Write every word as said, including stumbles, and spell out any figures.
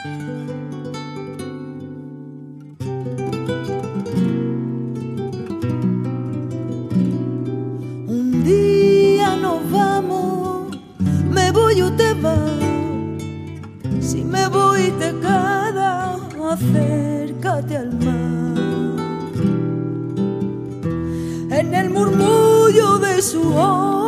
Un día nos vamos, me voy y usted va. Si me voy te quedas, acércate al mar. En el murmullo de su voz